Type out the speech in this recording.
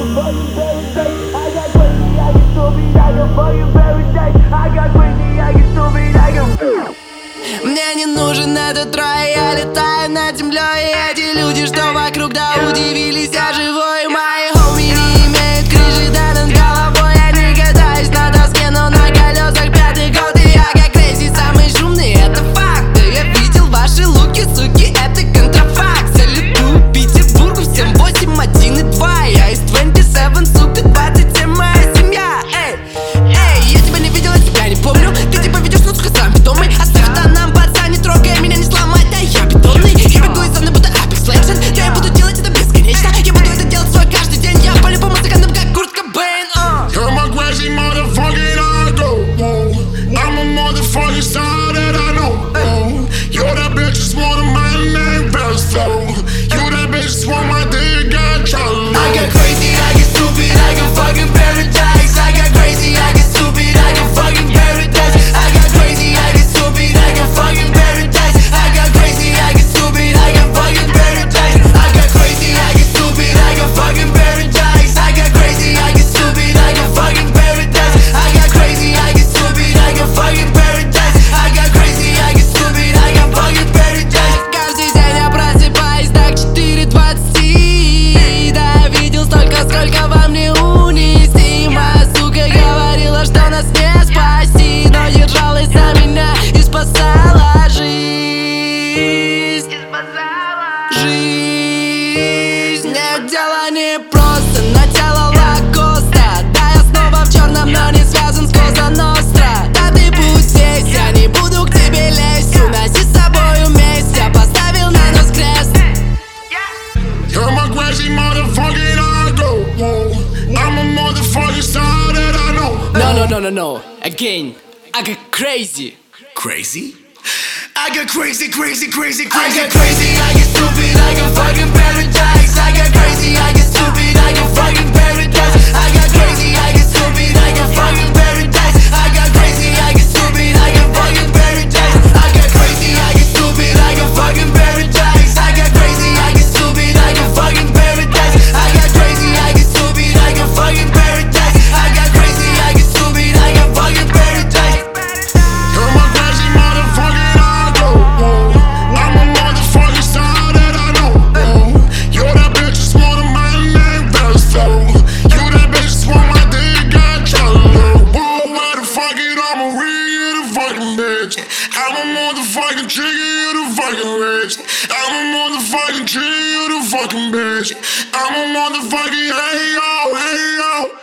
fucking paradise. I got crazy, I get stupid, I got fucking paradise. I got crazy, I get stupid, I got. Мне не нужен этот рай, я летаю над землей. И эти люди, что вокруг, да удивились, я живой. Мои хоми не имеют крыши, да над головой. Я не катаюсь на доске, но на колесах пятый год. И я как крейзи, самый шумный, это факт. Я видел ваши луки, суки, это контрафакт. Салютую Петербургу, всем 8, 1 и 2. Я из 27, сука, 27, моя семья. Эй, я тебя не видел, я тебя не помню. Ты типа ведешь, ну сука, сам питомый. Оставь это нам, пацан, не трогай меня, не сломать, да я бетонный. Я бегу из зоны, будто Apex Legend. Да я буду делать это бесконечно. Я буду это делать свой каждый день. Я полю по музыкантам, как Курт Кобейн. You're my crazy motherfucking idol. I'm a motherfucking star that I know. You're that bitch that's one of my name best though. You that bitch that's one my dick got trouble. I got crazy, I get stupid, I got fucking paradise. I got crazy, I get stupid, I got fucking paradise. I got crazy, I get stupid, I got fucking paradise. I got crazy, I get stupid, I got fucking paradise. I got crazy, I get stupid, I got fucking paradise. I got crazy, I get stupid, I got fucking paradise. I got crazy, I get stupid, I got fucking paradise. I got crazy, I get stupid, I got fucking paradise. Каждый день я просыпаюсь так 4:20. Да, видел столько, сколько вам не унести. Моя сука говорила, что нас не спасти, но держалась за меня и спасала жизнь. Жизнь. Нет, дело не просто, на тело лакоста. Да, я снова в черном, но не связан с Коза Ностра. Да ты пусть здесь, я не буду к тебе лезть. Уноси с собой месть, я поставил на нос крест. You're my crazy motherfucking idol. I'm a motherfucking star that I know. No. Again, I got crazy. Crazy? I got crazy. I got crazy, I get stupid, I got fucking paradise. I got crazy, I get stupid, I got fucking paradise. I got crazy, I get stupid, I got fucking paradise. I got crazy, I get stupid, I got fucking paradise. I got crazy, I get stupid, I got fucking paradise. I got crazy, I get stupid, I got fucking paradise. I got crazy, I get stupid, I got fucking paradise. I got crazy, I get stupid, I got fucking paradise. You're my crazy motherfucking idol. I'm a motherfucking star that I know. You're that bitch that's one of my name best though. You that bitch that's one my dick got trouble. Whoa, motherfucking, I'm a real fucking bitch. I'm a motherfucking chicken, you the fucking rich. I'm a motherfucking chicken, you the fucking bitch. I'm a motherfucking hey yo.